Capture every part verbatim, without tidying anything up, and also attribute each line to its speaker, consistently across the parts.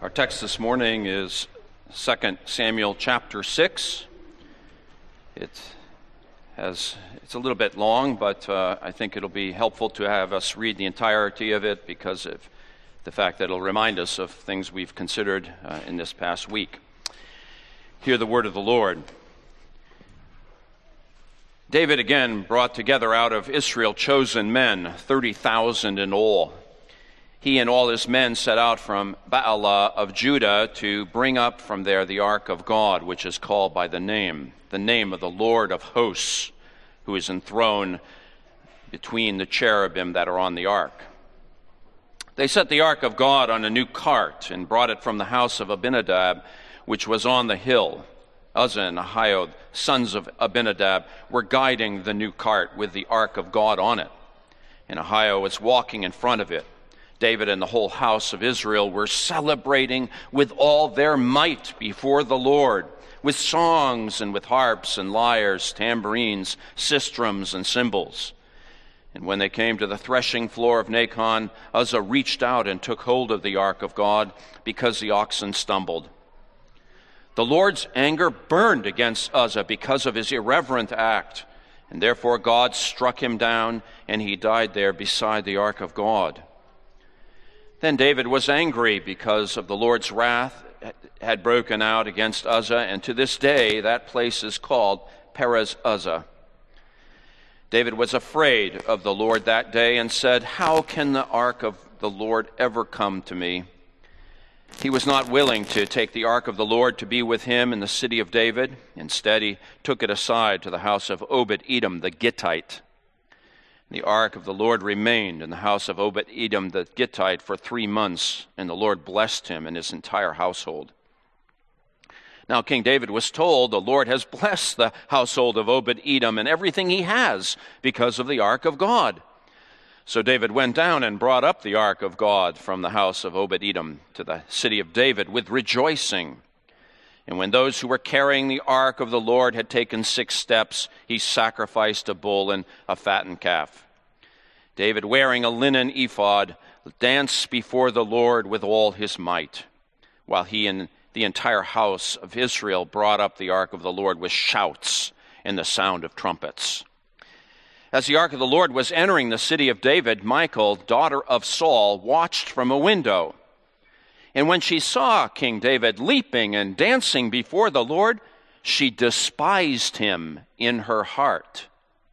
Speaker 1: Our text this morning is Second Samuel chapter six. It has, it's a little bit long, but uh, I think it'll be helpful to have us read the entirety of it because of the fact that it'll remind us of things we've considered uh, in this past week. Hear the word of the Lord. David again brought together out of Israel chosen men, thirty thousand in all. He and all his men set out from Baalah of Judah to bring up from there the ark of God, which is called by the name, the name of the Lord of hosts, who is enthroned between the cherubim that are on the ark. They set the ark of God on a new cart and brought it from the house of Abinadab, which was on the hill. Uzzah and Ahio, sons of Abinadab, were guiding the new cart with the ark of God on it, and Ahio was walking in front of it. David and the whole house of Israel were celebrating with all their might before the Lord, with songs and with harps and lyres, tambourines, sistrums, and cymbals. And when they came to the threshing floor of Nacon, Uzzah reached out and took hold of the ark of God because the oxen stumbled. The Lord's anger burned against Uzzah because of his irreverent act, and therefore God struck him down, and he died there beside the ark of God. Then David was angry because of the Lord's wrath had broken out against Uzzah, and to this day that place is called Perez Uzzah. David was afraid of the Lord that day and said, "How can the ark of the Lord ever come to me?" He was not willing to take the ark of the Lord to be with him in the city of David. Instead, he took it aside to the house of Obed-Edom the Gittite. The ark of the Lord remained in the house of Obed-Edom the Gittite for three months, and the Lord blessed him and his entire household. Now King David was told, "The Lord has blessed the household of Obed-Edom and everything he has because of the ark of God." So David went down and brought up the ark of God from the house of Obed-Edom to the city of David with rejoicing. And when those who were carrying the ark of the Lord had taken six steps, he sacrificed a bull and a fattened calf. David, wearing a linen ephod, danced before the Lord with all his might, while he and the entire house of Israel brought up the ark of the Lord with shouts and the sound of trumpets. As the ark of the Lord was entering the city of David, Michal, daughter of Saul, watched from a window. And when she saw King David leaping and dancing before the Lord, she despised him in her heart.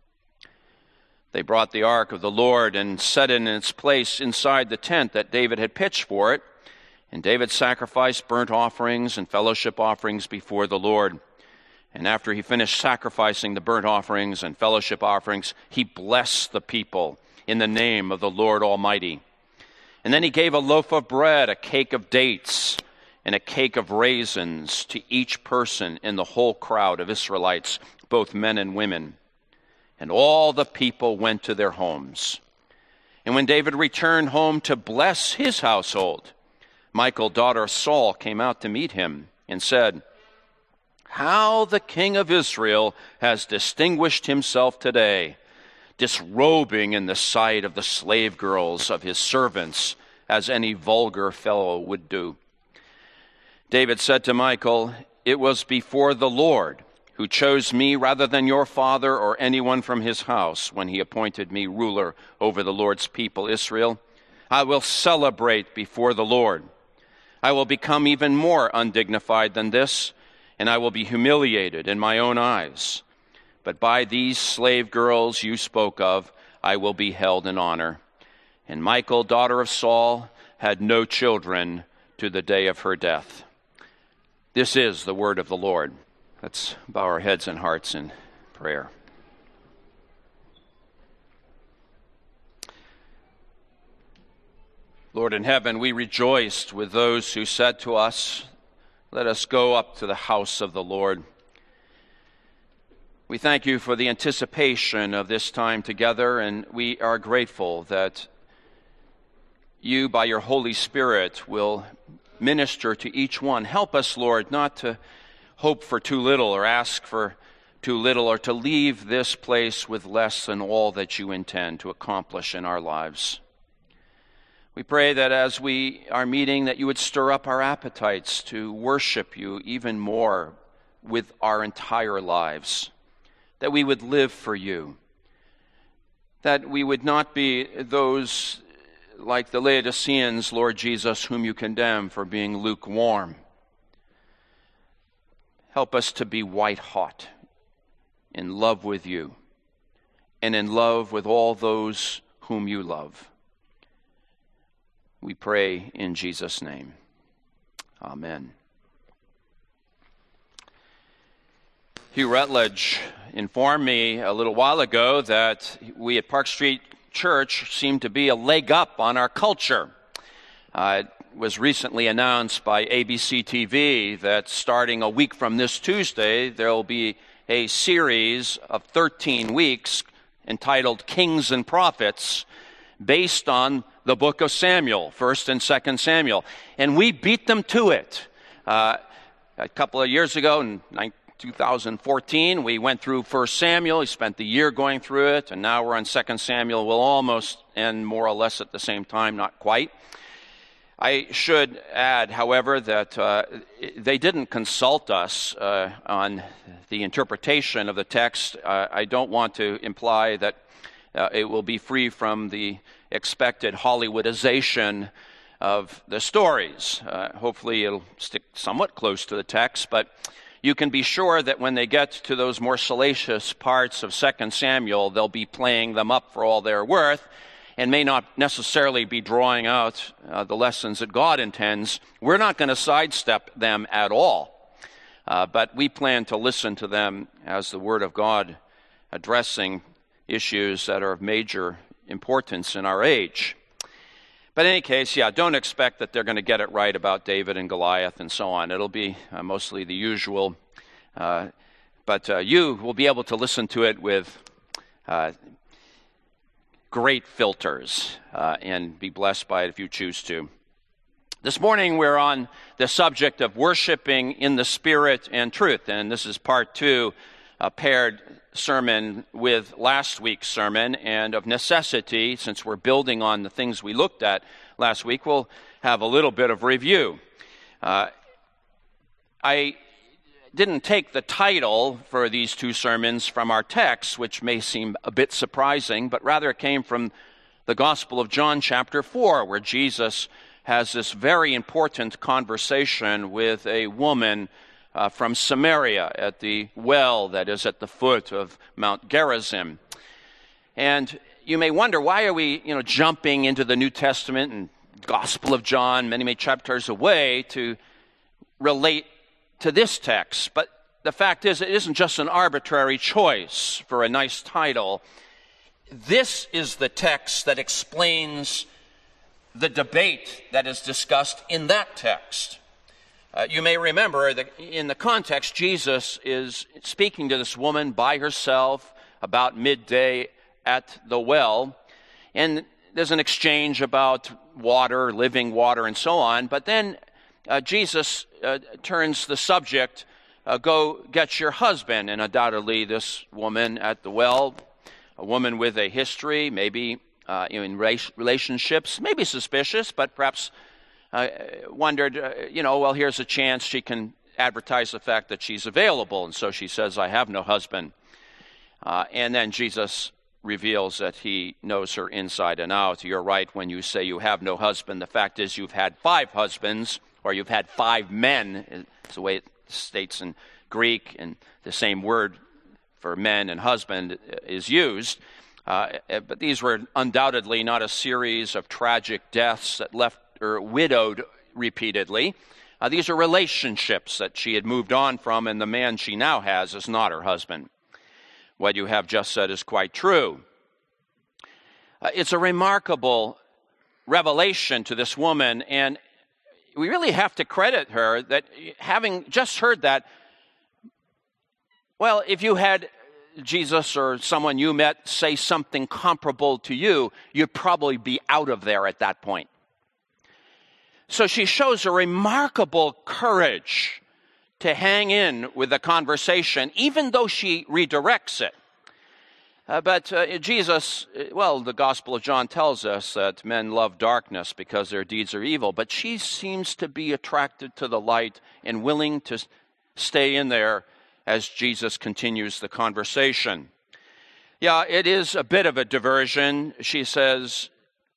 Speaker 1: They brought the ark of the Lord and set it in its place inside the tent that David had pitched for it. And David sacrificed burnt offerings and fellowship offerings before the Lord. And after he finished sacrificing the burnt offerings and fellowship offerings, he blessed the people in the name of the Lord Almighty. And then he gave a loaf of bread, a cake of dates, and a cake of raisins to each person in the whole crowd of Israelites, both men and women. And all the people went to their homes. And when David returned home to bless his household, Michal, daughter of Saul, came out to meet him and said, "How the king of Israel has distinguished himself today, disrobing in the sight of the slave girls of his servants, as any vulgar fellow would do." David said to Michal, "It was before the Lord who chose me rather than your father or anyone from his house when he appointed me ruler over the Lord's people Israel. I will celebrate before the Lord. I will become even more undignified than this, and I will be humiliated in my own eyes. But by these slave girls you spoke of, I will be held in honor." And Michal, daughter of Saul, had no children to the day of her death. This is the word of the Lord. Let's bow our heads and hearts in prayer. Lord in heaven, we rejoiced with those who said to us, "Let us go up to the house of the Lord." We thank you for the anticipation of this time together, and we are grateful that you, by your Holy Spirit, will minister to each one. Help us, Lord, not to hope for too little or ask for too little, or to leave this place with less than all that you intend to accomplish in our lives. We pray that as we are meeting, that you would stir up our appetites to worship you even more with our entire lives, that we would live for you, that we would not be those like the Laodiceans, Lord Jesus, whom you condemn for being lukewarm. Help us to be white-hot in love with you and in love with all those whom you love. We pray in Jesus' name. Amen. Hugh Rutledge informed me a little while ago that we at Park Street Church seem to be a leg up on our culture. Uh, it was recently announced by A B C T V that starting a week from this Tuesday, there will be a series of thirteen weeks entitled Kings and Prophets, based on the book of Samuel, First and Second Samuel. And we beat them to it. Uh, a couple of years ago, in two thousand fourteen, we went through First Samuel. We spent the year going through it, and now we're on Second Samuel. We'll almost end more or less at the same time, not quite. I should add, however, that uh, they didn't consult us uh, on the interpretation of the text. Uh, I don't want to imply that uh, it will be free from the expected Hollywoodization of the stories. Uh, hopefully it'll stick somewhat close to the text, but you can be sure that when they get to those more salacious parts of Second Samuel, they'll be playing them up for all they're worth and may not necessarily be drawing out uh, the lessons that God intends. We're not going to sidestep them at all, uh, but we plan to listen to them as the Word of God addressing issues that are of major importance in our age. But in any case, yeah, don't expect that they're going to get it right about David and Goliath and so on. It'll be uh, mostly the usual. Uh, but uh, you will be able to listen to it with uh, great filters uh, and be blessed by it if you choose to. This morning we're on the subject of worshiping in the Spirit and truth, and this is part two, a paired sermon with last week's sermon, and of necessity, since we're building on the things we looked at last week, we'll have a little bit of review. Uh, I didn't take the title for these two sermons from our text, which may seem a bit surprising, but rather it came from the Gospel of John chapter four, where Jesus has this very important conversation with a woman Uh, from Samaria at the well that is at the foot of Mount Gerizim. And you may wonder, why are we, you know, jumping into the New Testament and Gospel of John many, many chapters away to relate to this text? But the fact is, it isn't just an arbitrary choice for a nice title. This is the text that explains the debate that is discussed in that text. Uh, you may remember that in the context, Jesus is speaking to this woman by herself about midday at the well, and there's an exchange about water, living water, and so on. But then uh, Jesus uh, turns the subject, uh, go get your husband, and undoubtedly this woman at the well, a woman with a history, maybe uh, in relationships, maybe suspicious, but perhaps Uh, wondered, uh, you know, well, here's a chance she can advertise the fact that she's available. And so she says, I have no husband. Uh, and then Jesus reveals that he knows her inside and out. You're right when you say you have no husband. The fact is you've had five husbands, or you've had five men. It's the way it states in Greek, and the same word for men and husband is used. Uh, but these were undoubtedly not a series of tragic deaths that left or widowed repeatedly. Uh, these are relationships that she had moved on from, and the man she now has is not her husband. What you have just said is quite true. Uh, it's a remarkable revelation to this woman, and we really have to credit her that having just heard that, well, if you had Jesus or someone you met say something comparable to you, you'd probably be out of there at that point. So she shows a remarkable courage to hang in with the conversation, even though she redirects it. Uh, but uh, Jesus, well, the Gospel of John tells us that men love darkness because their deeds are evil, but she seems to be attracted to the light and willing to stay in there as Jesus continues the conversation. Yeah, it is a bit of a diversion. She says,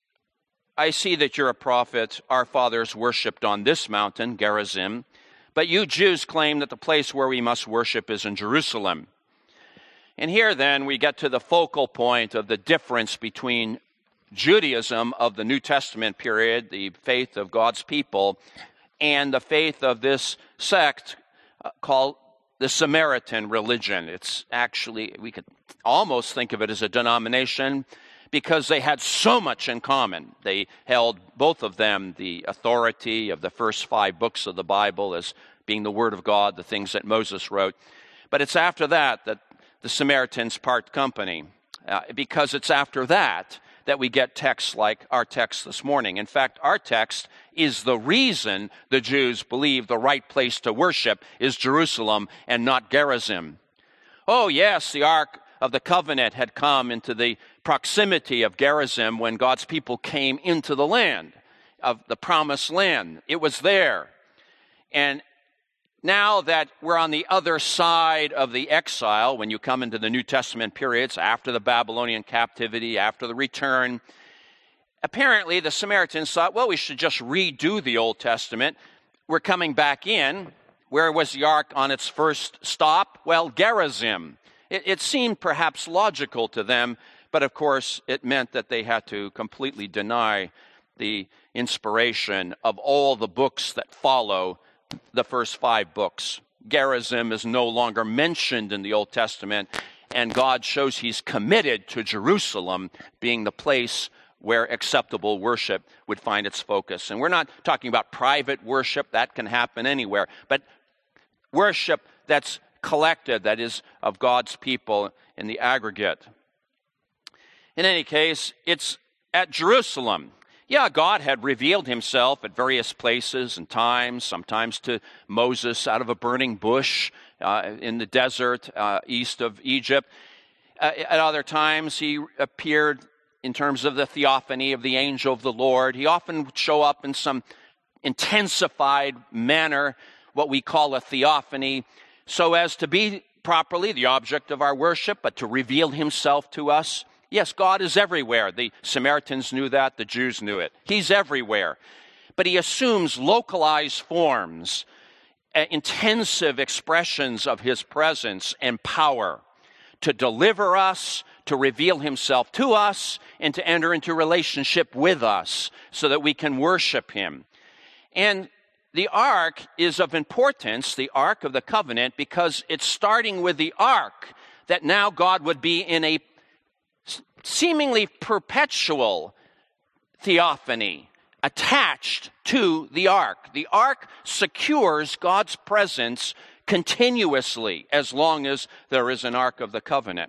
Speaker 1: I see that you're a prophet. Our fathers worshipped on this mountain, Gerizim, but you Jews claim that the place where we must worship is in Jerusalem. And here then we get to the focal point of the difference between Judaism of the New Testament period, the faith of God's people, and the faith of this sect uh, called the Samaritan religion. It's actually, we could almost think of it as a denomination because they had so much in common. They held, both of them, the authority of the first five books of the Bible as being the Word of God, the things that Moses wrote. But it's after that that the Samaritans part company, uh, because it's after that that we get texts like our text this morning. In fact, our text is the reason the Jews believe the right place to worship is Jerusalem and not Gerizim. Oh, yes, the Ark of the Covenant had come into the proximity of Gerizim when God's people came into the land of the promised land. It was there. And now that we're on the other side of the exile, when you come into the New Testament periods, after the Babylonian captivity, after the return, apparently the Samaritans thought, well, we should just redo the Old Testament. We're coming back in. Where was the ark on its first stop? Well, Gerizim. It, it seemed perhaps logical to them, but of course it meant that they had to completely deny the inspiration of all the books that follow the first five books. Gerizim is no longer mentioned in the Old Testament, and God shows he's committed to Jerusalem being the place where acceptable worship would find its focus. And we're not talking about private worship. That can happen anywhere. But worship that's collected, that is of God's people in the aggregate. In any case, it's at Jerusalem. Yeah, God had revealed himself at various places and times, sometimes to Moses out of a burning bush uh, in the desert uh, east of Egypt. Uh, at other times, he appeared in terms of the theophany of the angel of the Lord. He often would show up in some intensified manner, what we call a theophany, so as to be properly the object of our worship, but to reveal himself to us. Yes, God is everywhere. The Samaritans knew that. The Jews knew it. He's everywhere. But he assumes localized forms, uh, intensive expressions of his presence and power to deliver us, to reveal himself to us, and to enter into relationship with us so that we can worship him. And the ark is of importance, the Ark of the Covenant, because it's starting with the ark that now God would be in a seemingly perpetual theophany attached to the ark. The ark secures God's presence continuously as long as there is an Ark of the Covenant.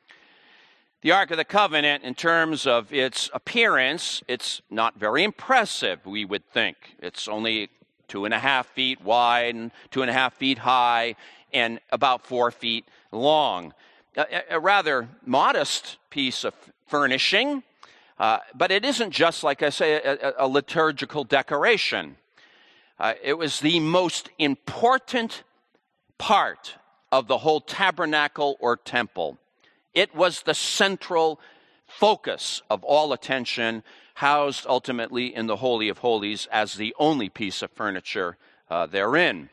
Speaker 1: The Ark of the Covenant, in terms of its appearance, it's not very impressive, we would think. It's only two and a half feet wide and two and a half feet high and about four feet long. A, a rather modest piece of furnishing, uh, but it isn't just, like I say, a, a liturgical decoration. Uh, it was the most important part of the whole tabernacle or temple. It was the central focus of all attention, housed ultimately in the Holy of Holies as the only piece of furniture uh, therein.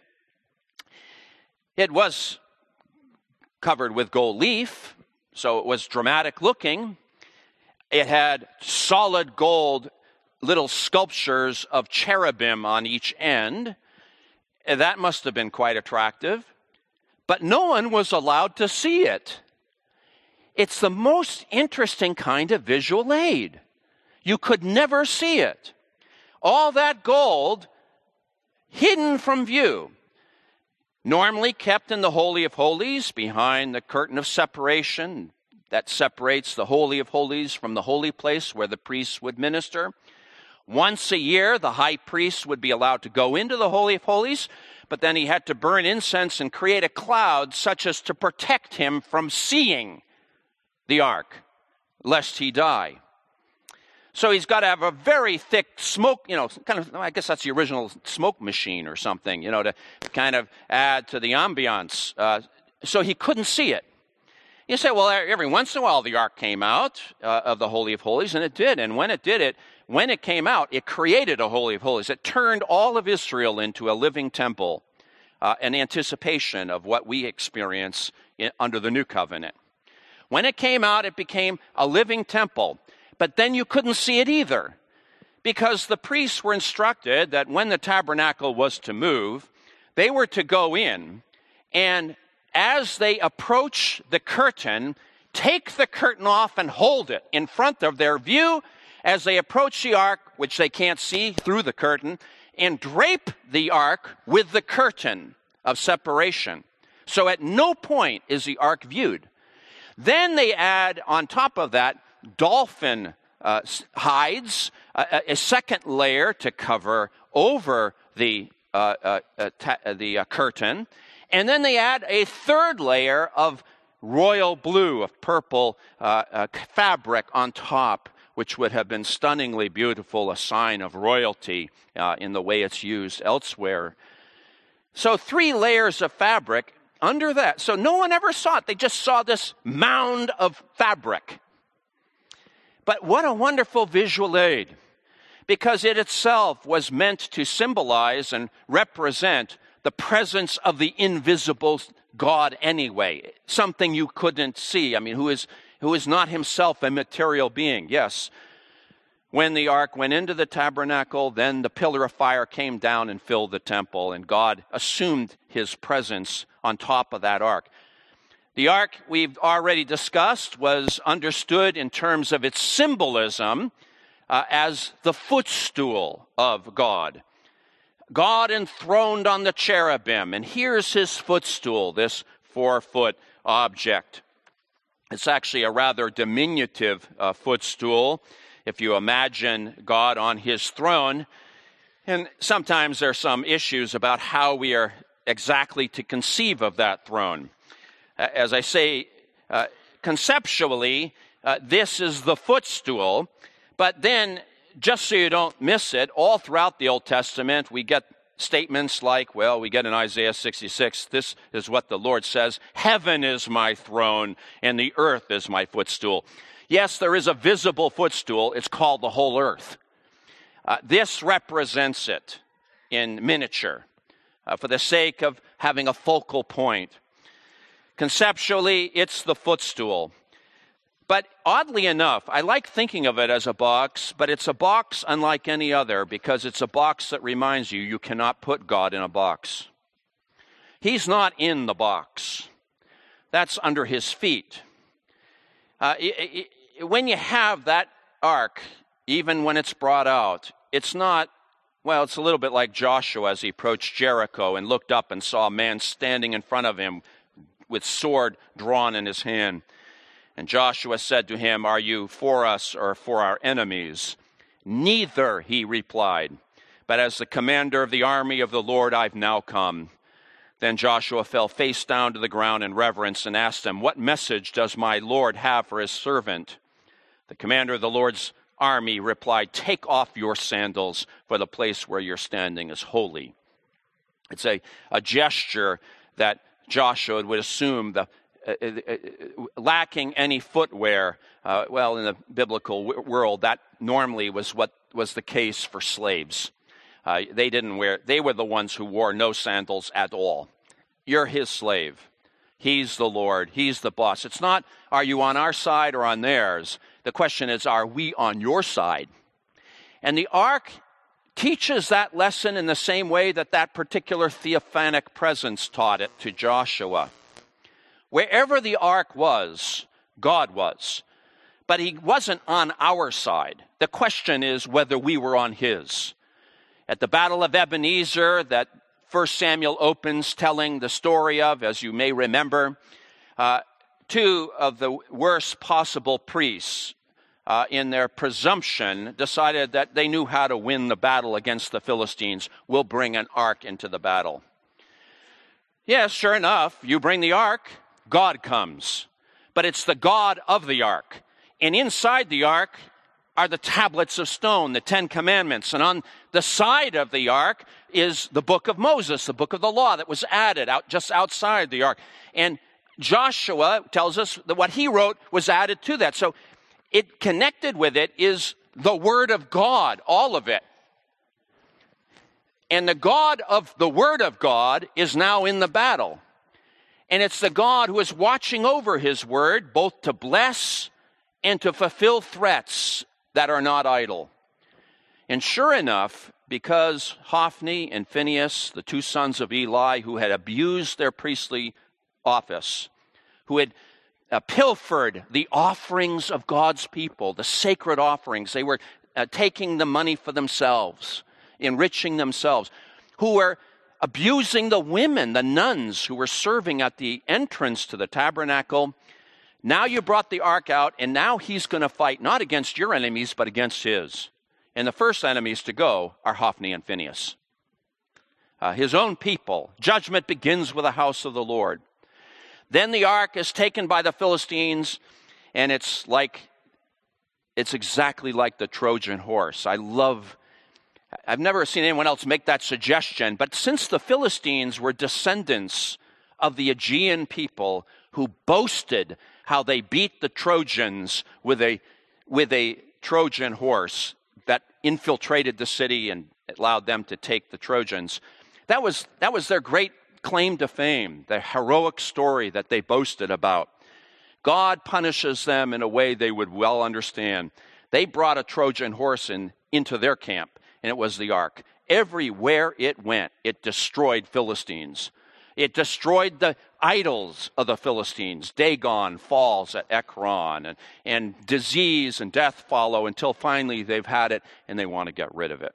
Speaker 1: It was covered with gold leaf, so it was dramatic looking. It had solid gold little sculptures of cherubim on each end. That must have been quite attractive. But no one was allowed to see it. It's the most interesting kind of visual aid. You could never see it. All that gold hidden from view, normally kept in the Holy of Holies behind the curtain of separation that separates the Holy of Holies from the holy place where the priests would minister. Once a year, the high priest would be allowed to go into the Holy of Holies, but then he had to burn incense and create a cloud such as to protect him from seeing the ark, lest he die. So he's got to have a very thick smoke, you know, kind of, I guess that's the original smoke machine or something, you know, to kind of add to the ambiance. Uh, so he couldn't see it. You say, well, every once in a while the ark came out uh, of the Holy of Holies, and it did. And when it did it, when it came out, it created a Holy of Holies. It turned all of Israel into a living temple, uh, an anticipation of what we experience in, under the New Covenant. When it came out, it became a living temple. But then you couldn't see it either, because the priests were instructed that when the tabernacle was to move, they were to go in, and as they approach the curtain, take the curtain off and hold it in front of their view as they approach the ark, which they can't see through the curtain, and drape the ark with the curtain of separation. So at no point is the ark viewed. Then they add on top of that dolphin uh, hides, uh, a second layer to cover over the uh, uh, uh, ta- uh, the uh, curtain, and then they add a third layer of royal blue, of purple uh, uh, fabric on top, which would have been stunningly beautiful, a sign of royalty uh, in the way it's used elsewhere. So three layers of fabric under that. So no one ever saw it. They just saw this mound of fabric. But what a wonderful visual aid, because it itself was meant to symbolize and represent the presence of the invisible God anyway, something you couldn't see. I mean, who is who is not himself a material being. Yes, when the ark went into the tabernacle, then the pillar of fire came down and filled the temple, and God assumed his presence on top of that ark. The ark, we've already discussed, was understood in terms of its symbolism uh, as the footstool of God. God enthroned on the cherubim, and here's his footstool, this four-foot object. It's actually a rather diminutive uh, footstool, if you imagine God on his throne. And sometimes there are some issues about how we are exactly to conceive of that throne. As I say, uh, conceptually, uh, this is the footstool, but then, just so you don't miss it, all throughout the Old Testament, we get statements like, well, we get in Isaiah sixty-six, this is what the Lord says, heaven is my throne and the earth is my footstool. Yes, there is a visible footstool. It's called the whole earth. Uh, this represents it in miniature uh, for the sake of having a focal point. Conceptually, it's the footstool. But oddly enough, I like thinking of it as a box, but it's a box unlike any other because it's a box that reminds you you cannot put God in a box. He's not in the box. That's under his feet. Uh, it, it, when you have that ark, even when it's brought out, it's not, well, it's a little bit like Joshua as he approached Jericho and looked up and saw a man standing in front of him with sword drawn in his hand. And Joshua said to him, are you for us or for our enemies? Neither, he replied, but as the commander of the army of the Lord I've now come. Then Joshua fell face down to the ground in reverence and asked him, what message does my Lord have for his servant? The commander of the Lord's army replied, take off your sandals, for the place where you're standing is holy. It's a, a gesture that Joshua would assume the uh, uh, uh, lacking any footwear. Uh, well, in the biblical w- world, that normally was what was the case for slaves. Uh, they didn't wear, they were the ones who wore no sandals at all. You're his slave. He's the Lord. He's the boss. It's not, are you on our side or on theirs? The question is, are we on your side? And the ark teaches that lesson in the same way that that particular theophanic presence taught it to Joshua. Wherever the ark was, God was. But he wasn't on our side. The question is whether we were on his. At the Battle of Ebenezer, that First Samuel opens telling the story of, as you may remember, uh, two of the worst possible priests, uh, in their presumption, decided that they knew how to win the battle against the Philistines. We'll bring an ark into the battle. Yes, sure enough, you bring the ark, God comes. but it's the God of the ark. And inside the ark are the tablets of stone, the Ten Commandments. And on the side of the ark is the book of Moses, the book of the law that was added out just outside the ark. And Joshua tells us that what he wrote was added to that. So it connected with it is the Word of God, all of it. And the God of the Word of God is now in the battle. And it's the God who is watching over his word, both to bless and to fulfill threats that are not idle. And sure enough, because Hophni and Phinehas, the two sons of Eli, who had abused their priestly office, who had uh, pilfered the offerings of God's people, the sacred offerings, they were uh, taking the money for themselves, enriching themselves, who were abusing the women, the nuns who were serving at the entrance to the tabernacle. Now you brought the ark out, and now he's going to fight not against your enemies, but against his. And the first enemies to go are Hophni and Phinehas. Uh, his own people. Judgment begins with the house of the Lord. Then the ark is taken by the Philistines, and it's like, it's exactly like the Trojan horse. I love, I've never seen anyone else make that suggestion, but since the Philistines were descendants of the Aegean people who boasted how they beat the Trojans with a, with a Trojan horse that infiltrated the city and allowed them to take the Trojans, that was, that was their great claim to fame, the heroic story that they boasted about. God punishes them in a way they would well understand. They brought a Trojan horse in, into their camp, and it was the ark. Everywhere it went, it destroyed Philistines. It destroyed the idols of the Philistines. Dagon falls at Ekron, and, and disease and death follow until finally they've had it and they want to get rid of it.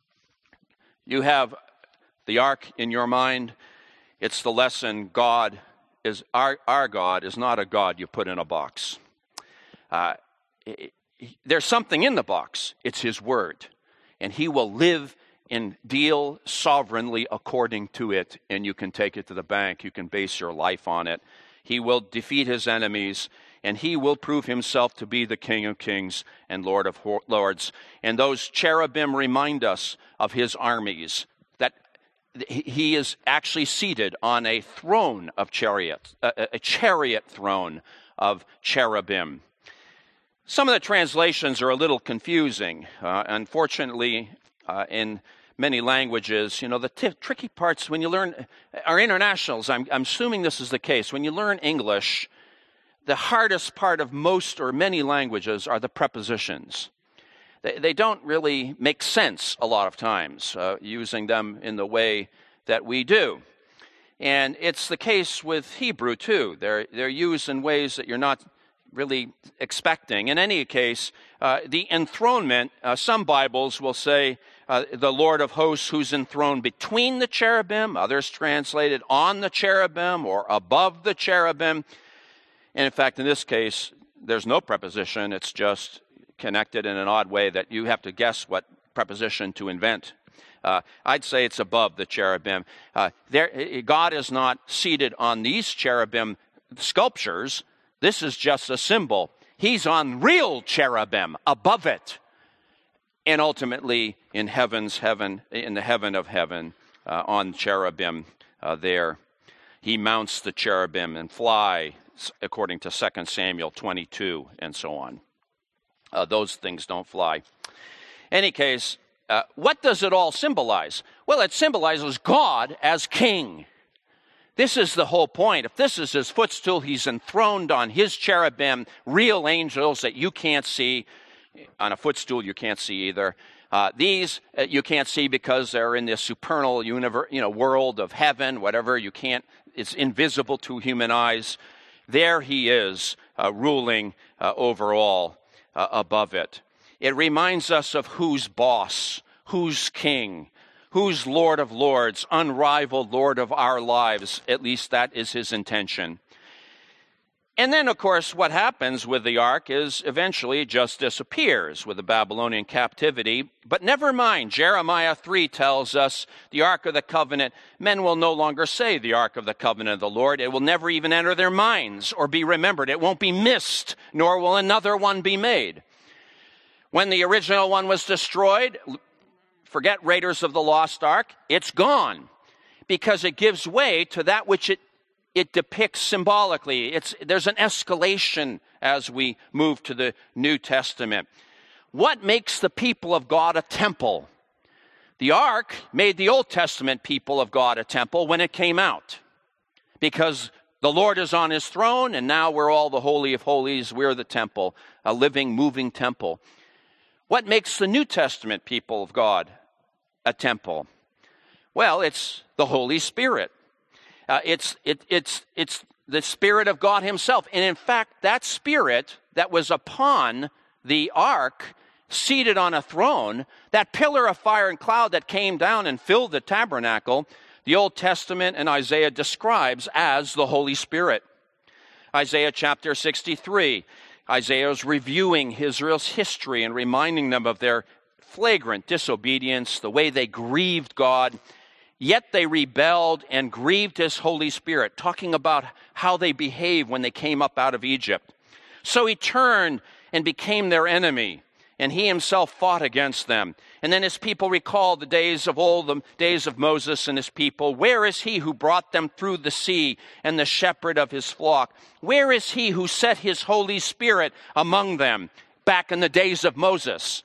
Speaker 1: You have the ark in your mind. It's the lesson God is, our, our God is not a God you put in a box. Uh, it, it, there's something in the box. It's his word. And he will live and deal sovereignly according to it, and you can take it to the bank. You can base your life on it. He will defeat his enemies, and he will prove himself to be the King of kings and Lord of lords. And those cherubim remind us of his armies, that he is actually seated on a throne of chariots, a, a chariot throne of cherubim. Some of the translations are a little confusing. Uh, unfortunately, uh, in many languages, you know, the t- tricky parts when you learn, our internationals, I'm, I'm assuming this is the case, when you learn English, the hardest part of most or many languages are the prepositions. They, they don't really make sense a lot of times, uh, using them in the way that we do. And it's the case with Hebrew, too. They're, they're used in ways that you're not really expecting. In any case, uh, the enthronement, uh, some Bibles will say uh, the Lord of hosts who's enthroned between the cherubim, others translated on the cherubim or above the cherubim. And in fact, in this case, there's no preposition. It's just connected in an odd way that you have to guess what preposition to invent. Uh, I'd say it's above the cherubim. Uh, there, God is not seated on these cherubim sculptures. This is just a symbol. He's on real cherubim above it. And ultimately in heaven's heaven, in the heaven of heaven, uh, on cherubim uh, there. He mounts the cherubim and fly, according to Second Samuel twenty-two, and so on. Uh, those things don't fly. Any case, uh, what does it all symbolize? Well, it symbolizes God as king. This is the whole point. If this is his footstool, he's enthroned on his cherubim, real angels that you can't see. On a footstool, you can't see either. Uh, these uh, you can't see because they're in this supernal universe, you know, world of heaven, whatever. You can't. It's invisible to human eyes. There he is, uh, ruling uh, over all, uh, above it. It reminds us of who's boss, who's king, who's Lord of lords, unrivaled Lord of our lives. At least that is his intention. And then, of course, what happens with the ark is eventually it just disappears with the Babylonian captivity. But never mind, Jeremiah three tells us the ark of the covenant, men will no longer say the ark of the covenant of the Lord. It will never even enter their minds or be remembered. It won't be missed, nor will another one be made. When the original one was destroyed, forget Raiders of the Lost Ark, it's gone because it gives way to that which it It depicts symbolically. It's, there's an escalation as we move to the New Testament. What makes the people of God a temple? The ark made the Old Testament people of God a temple when it came out, because the Lord is on his throne, and now we're all the Holy of Holies. We're the temple, a living, moving temple. What makes the New Testament people of God a temple? Well, it's the Holy Spirit. Uh, it's, it, it's, it's the Spirit of God himself. And in fact, that Spirit that was upon the ark, seated on a throne, that pillar of fire and cloud that came down and filled the tabernacle, the Old Testament and Isaiah describes as the Holy Spirit. Isaiah chapter sixty-three, Isaiah is reviewing Israel's history and reminding them of their flagrant disobedience, the way they grieved God. Yet they rebelled and grieved his Holy Spirit, talking about how they behaved when they came up out of Egypt. So he turned and became their enemy, and he himself fought against them. And then his people recalled the days of old, the days of Moses and his people. Where is he who brought them through the sea and the shepherd of his flock? Where is he who set his Holy Spirit among them back in the days of Moses?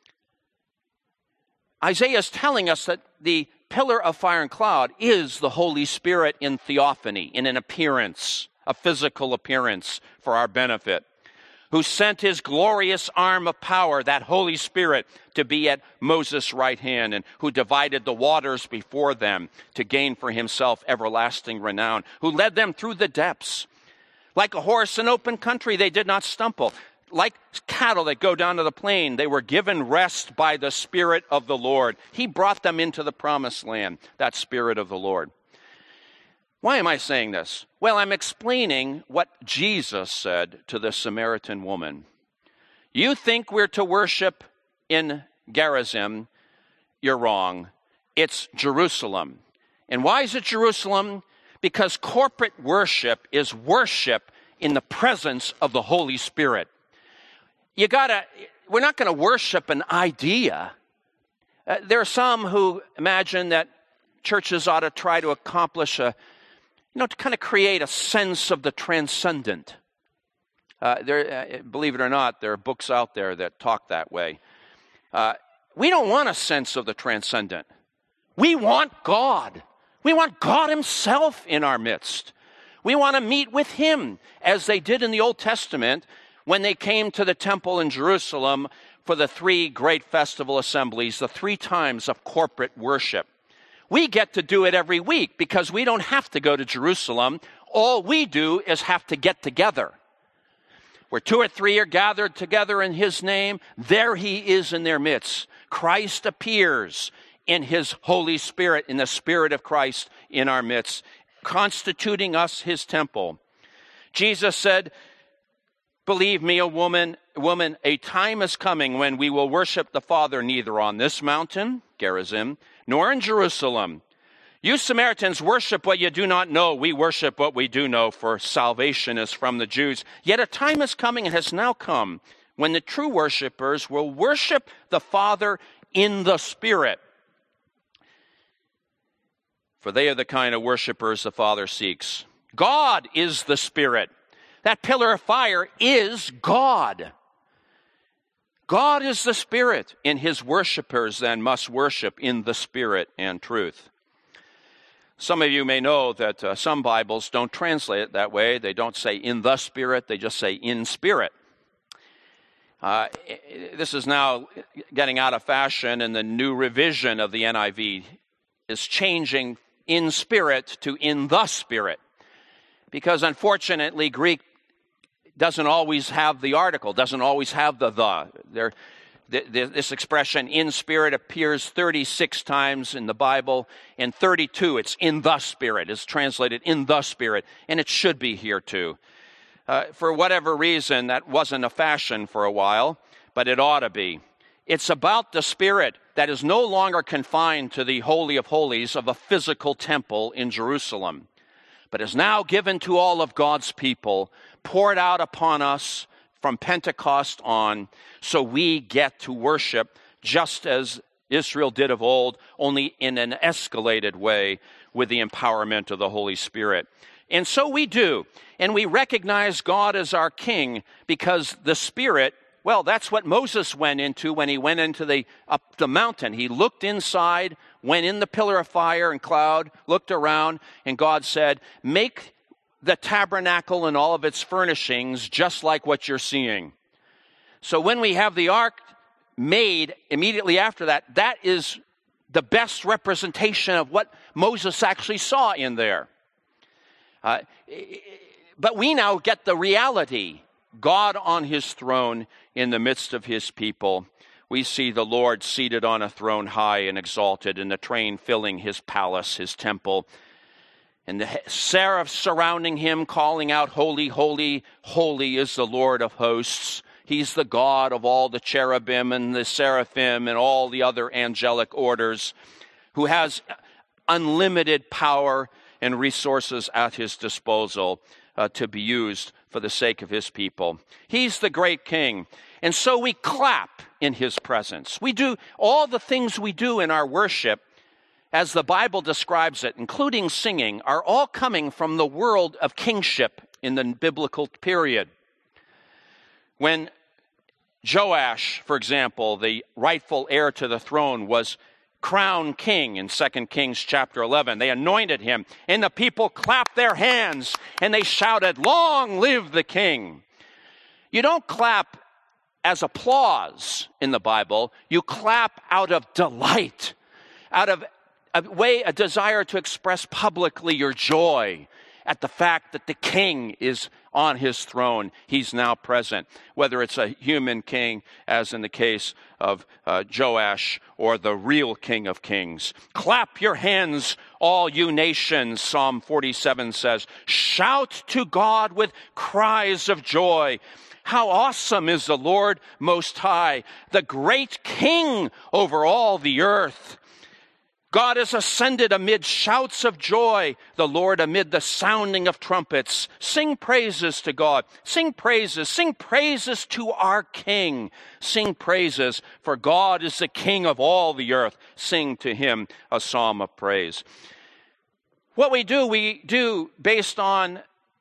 Speaker 1: Isaiah is telling us that the pillar of fire and cloud is the Holy Spirit in theophany, in an appearance, a physical appearance for our benefit, who sent his glorious arm of power, that Holy Spirit, to be at Moses' right hand, and who divided the waters before them to gain for himself everlasting renown, who led them through the depths. Like a horse in open country, they did not stumble. Like cattle that go down to the plain, they were given rest by the Spirit of the Lord. He brought them into the promised land, that Spirit of the Lord. Why am I saying this? Well, I'm explaining what Jesus said to the Samaritan woman. You think we're to worship in Gerizim? You're wrong. It's Jerusalem. And why is it Jerusalem? Because corporate worship is worship in the presence of the Holy Spirit. You gotta, we're not going to worship an idea. Uh, there are some who imagine that churches ought to try to accomplish a, you know, to kind of create a sense of the transcendent. Uh, there, uh, believe it or not, there are books out there that talk that way. Uh, we don't want a sense of the transcendent. We want God. We want God himself in our midst. We want to meet with him, as they did in the Old Testament when they came to the temple in Jerusalem for the three great festival assemblies, the three times of corporate worship. We get to do it every week because we don't have to go to Jerusalem. All we do is have to get together. Where two or three are gathered together in his name, there he is in their midst. Christ appears in his Holy Spirit, in the Spirit of Christ in our midst, constituting us his temple. Jesus said, believe me, a woman, woman, a time is coming when we will worship the Father neither on this mountain, Gerizim, nor in Jerusalem. You Samaritans worship what you do not know. We worship what we do know, for salvation is from the Jews. Yet a time is coming and has now come when the true worshipers will worship the Father in the Spirit. For they are the kind of worshipers the Father seeks. God is the Spirit. That pillar of fire is God. God is the Spirit, and his worshipers then must worship in the Spirit and truth. Some of you may know that uh, some Bibles don't translate it that way. They don't say in the Spirit, they just say in spirit. Uh, this is now getting out of fashion, and the new revision of the N I V is changing in spirit to in the Spirit. Because unfortunately, Greek doesn't always have the article, doesn't always have the the. There, th- th- this expression in spirit appears thirty-six times in the Bible. In thirty-two, it's in the Spirit. It's translated in the Spirit, and it should be here too. Uh, for whatever reason, that wasn't a fashion for a while, but it ought to be. It's about the Spirit that is no longer confined to the Holy of Holies of a physical temple in Jerusalem, but is now given to all of God's people, poured out upon us from Pentecost on, so we get to worship just as Israel did of old, only in an escalated way with the empowerment of the Holy Spirit. And so we do, and we recognize God as our King because the Spirit, well, that's what Moses went into when he went into the up the mountain. He looked inside, went in the pillar of fire and cloud, looked around, and God said, make the tabernacle and all of its furnishings just like what you're seeing. So when we have the ark made immediately after that, that is the best representation of what Moses actually saw in there. Uh, but we now get the reality. God on his throne in the midst of his people. We see the Lord seated on a throne high and exalted, and the train filling his palace, his temple. And the seraphs surrounding him, calling out, holy, holy, holy is the Lord of hosts. He's the God of all the cherubim and the seraphim and all the other angelic orders, who has unlimited power and resources at his disposal uh, to be used for the sake of his people. He's the great King. And so we clap in his presence. We do all the things we do in our worship, as the Bible describes it, including singing, are all coming from the world of kingship in the biblical period. When Joash, for example, the rightful heir to the throne, was crowned king in Second Kings chapter eleven, they anointed him, and the people clapped their hands, and they shouted, long live the king. You don't clap as applause in the Bible. You clap out of delight, out of a way, a desire to express publicly your joy at the fact that the king is on his throne. He's now present, whether it's a human king, as in the case of uh, Joash, or the real King of Kings. Clap your hands, all you nations, Psalm forty-seven says. Shout to God with cries of joy. How awesome is the Lord Most High, the great King over all the earth. God has ascended amid shouts of joy, the Lord amid the sounding of trumpets. Sing praises to God. Sing praises. Sing praises to our King. Sing praises, for God is the King of all the earth. Sing to him a psalm of praise. What we do, we do based on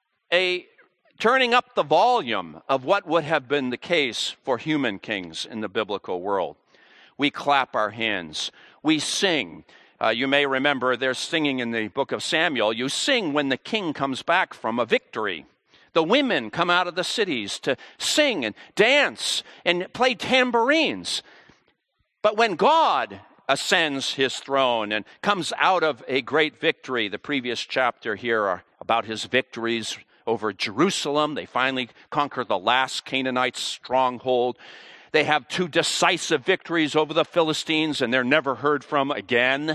Speaker 1: a turning up the volume of what would have been the case for human kings in the biblical world. We clap our hands. We sing. Uh, you may remember there's singing in the book of Samuel. You sing when the king comes back from a victory. The women come out of the cities to sing and dance and play tambourines. But when God ascends his throne and comes out of a great victory, the previous chapter here are about his victories over Jerusalem. They finally conquer the last Canaanite stronghold. They have two decisive victories over the Philistines, and they're never heard from again.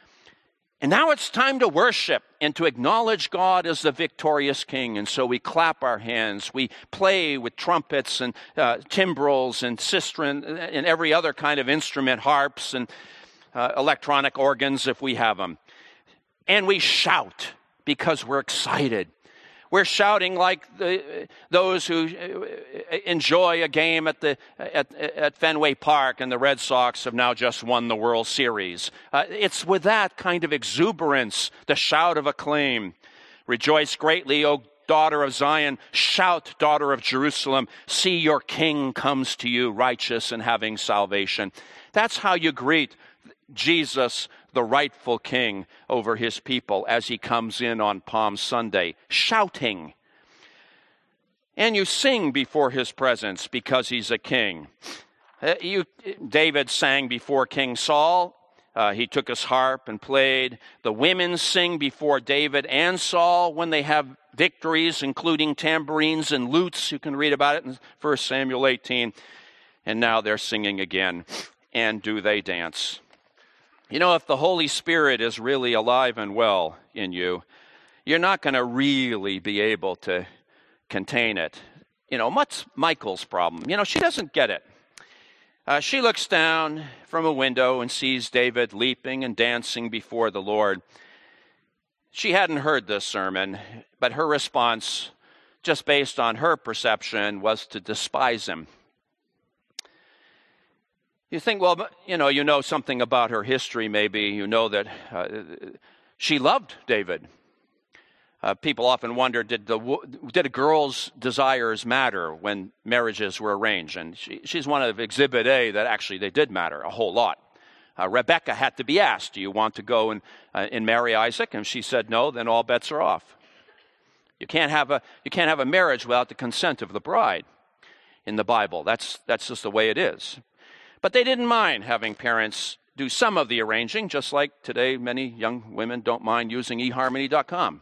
Speaker 1: And now it's time to worship and to acknowledge God as the victorious King. And so we clap our hands. We play with trumpets and uh, timbrels and sistren and every other kind of instrument, harps and uh, electronic organs if we have them. And we shout because we're excited. We're shouting like the, those who enjoy a game at the at, at Fenway Park, and the Red Sox have now just won the World Series. Uh, it's with that kind of exuberance, the shout of acclaim. Rejoice greatly, O daughter of Zion. Shout, daughter of Jerusalem. See, your king comes to you, righteous and having salvation. That's how you greet Jesus, the rightful king over his people, as he comes in on Palm Sunday, shouting. And you sing before his presence because he's a king. Uh, you, David sang before King Saul. Uh, he took his harp and played. The women sing before David and Saul when they have victories, including tambourines and lutes. You can read about it in First Samuel eighteen. And now they're singing again. And do they dance? You know, if the Holy Spirit is really alive and well in you, you're not going to really be able to contain it. You know, what's Michal's problem? You know, she doesn't get it. Uh, she looks down from a window and sees David leaping and dancing before the Lord. She hadn't heard this sermon, but her response, just based on her perception, was to despise him. You think, well, you know, you know something about her history, maybe. You know that uh, she loved David. Uh, people often wonder, did the did a girl's desires matter when marriages were arranged? And she, she's one of Exhibit A that actually they did matter a whole lot. Uh, Rebecca had to be asked, do you want to go and, uh, and marry Isaac? And she said no, then all bets are off. You can't have a you can't have a marriage without the consent of the bride in the Bible. That's that's just the way it is. But they didn't mind having parents do some of the arranging, just like today many young women don't mind using e harmony dot com.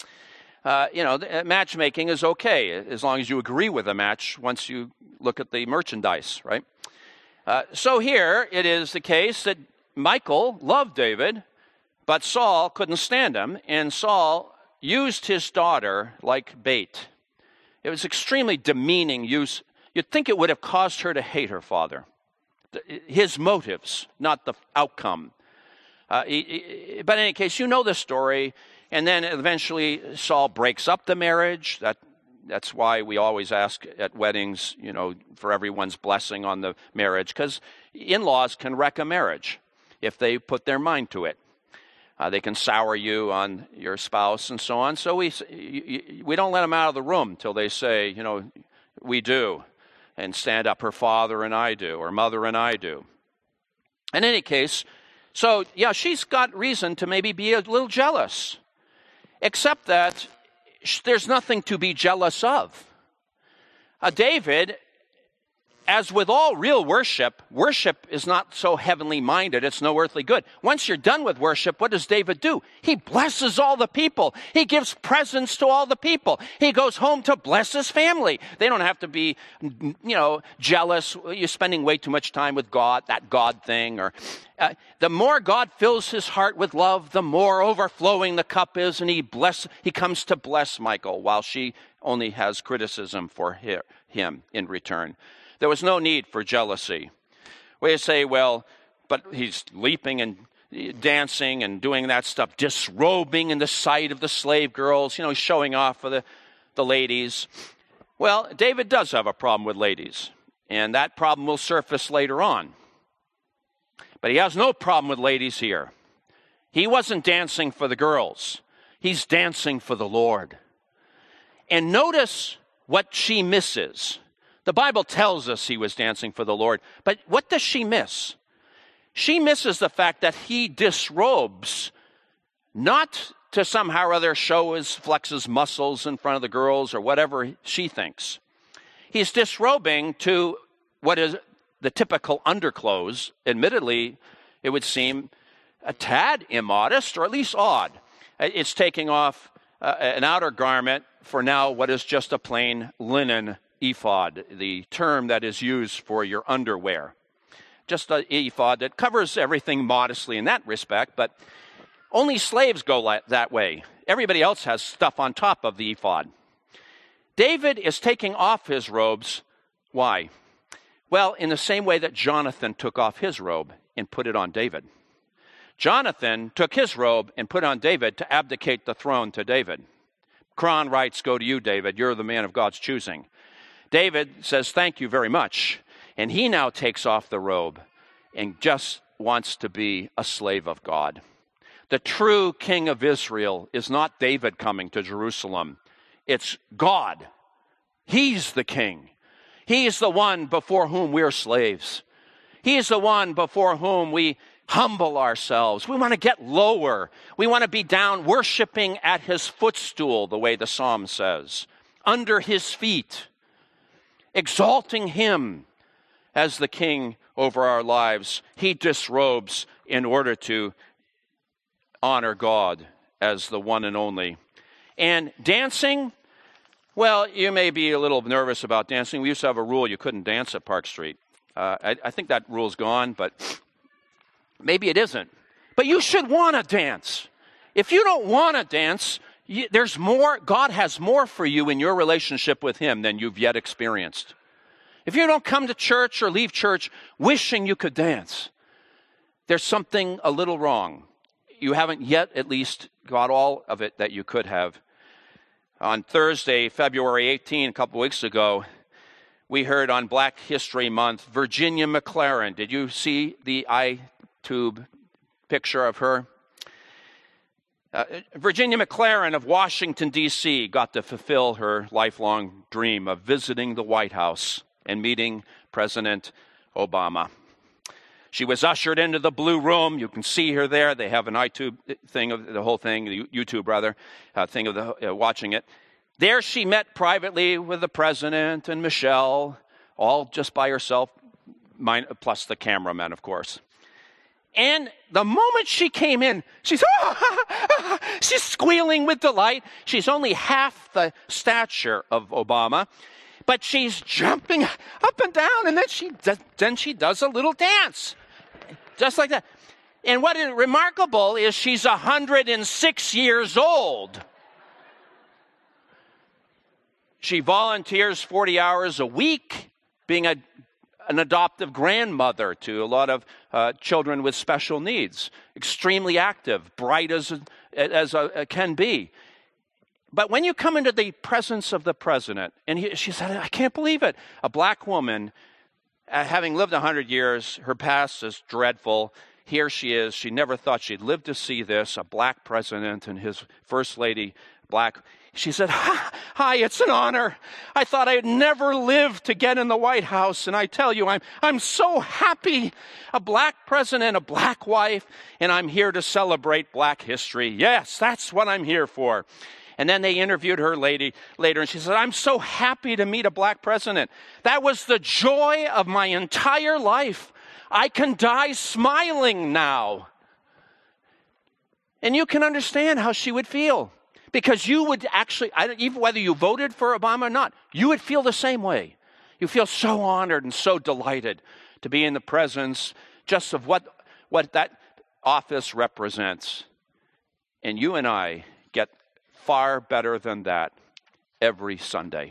Speaker 1: Uh, you know, the, uh, matchmaking is okay as long as you agree with a match once you look at the merchandise, right? Uh, so here it is the case that Michal loved David, but Saul couldn't stand him, and Saul used his daughter like bait. It was extremely demeaning use. You'd think it would have caused her to hate her father. His motives, not the outcome. Uh, he, he, but in any case, you know the story. And then eventually Saul breaks up the marriage. That That's why we always ask at weddings, you know, for everyone's blessing on the marriage, because in-laws can wreck a marriage if they put their mind to it. Uh, they can sour you on your spouse and so on. So we we don't let them out of the room until they say, you know, we do. And stand up, her father and I do, or mother and I do. In any case, so yeah, she's got reason to maybe be a little jealous. Except that there's nothing to be jealous of. Uh, David, as with all real worship, worship is not so heavenly minded, it's no earthly good. Once you're done with worship, what does David do? He blesses all the people. He gives presents to all the people. He goes home to bless his family. They don't have to be, you know, jealous. You're spending way too much time with God, that God thing. Or uh, the more God fills his heart with love, the more overflowing the cup is, and he bless. He comes to bless Michal, while she only has criticism for her, him in return. There was no need for jealousy. We say, well, but he's leaping and dancing and doing that stuff, disrobing in the sight of the slave girls, you know, showing off for the, the ladies. Well, David does have a problem with ladies, and that problem will surface later on. But he has no problem with ladies here. He wasn't dancing for the girls. He's dancing for the Lord. And notice what she misses. The Bible tells us he was dancing for the Lord, but what does she miss? She misses the fact that he disrobes, not to somehow or other show his, flex his muscles in front of the girls or whatever she thinks. He's disrobing to what is the typical underclothes. Admittedly, it would seem a tad immodest, or at least odd. It's taking off uh, an outer garment for now what is just a plain linen ephod, the term that is used for your underwear. Just an ephod that covers everything modestly in that respect, but only slaves go like that way. Everybody else has stuff on top of the ephod. David is taking off his robes. Why? Well, in the same way that Jonathan took off his robe and put it on David. Jonathan took his robe and put on David to abdicate the throne to David. Crown rights go to you, David. You're the man of God's choosing. David says, thank you very much. And he now takes off the robe and just wants to be a slave of God. The true king of Israel is not David coming to Jerusalem. It's God. He's the king. He is the one before whom we're slaves. He is the one before whom we humble ourselves. We want to get lower. We want to be down worshiping at his footstool, the way the psalm says, under his feet, exalting him as the king over our lives. He disrobes in order to honor God as the one and only. And dancing, well, you may be a little nervous about dancing. We used to have a rule you couldn't dance at Park Street. Uh, I, I think that rule's gone, but maybe it isn't. But you should want to dance. If you don't want to dance, You, there's more, God has more for you in your relationship with him than you've yet experienced. If you don't come to church or leave church wishing you could dance, there's something a little wrong. You haven't yet at least got all of it that you could have. On Thursday, February eighteenth, a couple weeks ago, we heard on Black History Month, Virginia McLaren. Did you see the iTube picture of her? Uh, Virginia McLaren of Washington, D C got to fulfill her lifelong dream of visiting the White House and meeting President Obama. She was ushered into the Blue Room. You can see her there. They have an iTube thing of the whole thing, the YouTube rather, uh, thing of the, uh, watching it. There she met privately with the president and Michelle, all just by herself, mine, plus the cameraman, of course. And the moment she came in, she's, oh, she's squealing with delight. She's only half the stature of Obama, but she's jumping up and down, and then she does, then she does a little dance, just like that. And what is remarkable is she's one hundred six years old. She volunteers forty hours a week, being a an adoptive grandmother to a lot of uh, children with special needs. Extremely active, bright as, as a, a can be. But when you come into the presence of the president, and he, she said, I can't believe it. A black woman, uh, having lived one hundred years, her past is dreadful. Here she is. She never thought she'd live to see this, a black president and his first lady, black. She said, hi, it's an honor. I thought I'd never live to get in the White House. And I tell you, I'm, I'm so happy. A black president, a black wife, and I'm here to celebrate black history. Yes, that's what I'm here for. And then they interviewed her lady later, and she said, I'm so happy to meet a black president. That was the joy of my entire life. I can die smiling now. And you can understand how she would feel. Because you would actually, I don't, even whether you voted for Obama or not, you would feel the same way. You feel so honored and so delighted to be in the presence just of what, what that office represents. And you and I get far better than that every Sunday.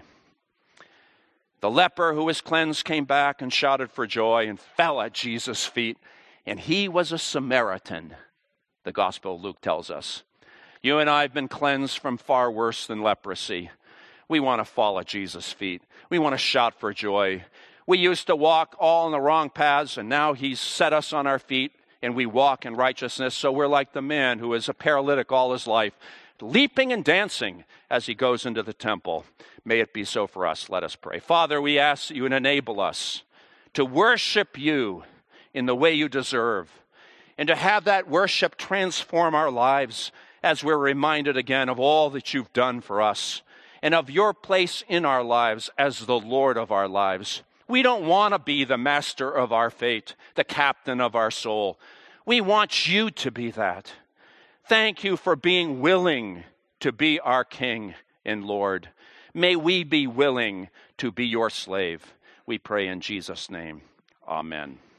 Speaker 1: The leper who was cleansed came back and shouted for joy and fell at Jesus' feet. And he was a Samaritan, the Gospel of Luke tells us. You and I have been cleansed from far worse than leprosy. We want to fall at Jesus' feet. We want to shout for joy. We used to walk all in the wrong paths, and now he's set us on our feet, and we walk in righteousness. So we're like the man who is a paralytic all his life, leaping and dancing as he goes into the temple. May it be so for us. Let us pray. Father, we ask that you would enable us to worship you in the way you deserve, and to have that worship transform our lives as we're reminded again of all that you've done for us and of your place in our lives as the Lord of our lives. We don't want to be the master of our fate, the captain of our soul. We want you to be that. Thank you for being willing to be our King and Lord. May we be willing to be your slave. We pray in Jesus' name. Amen.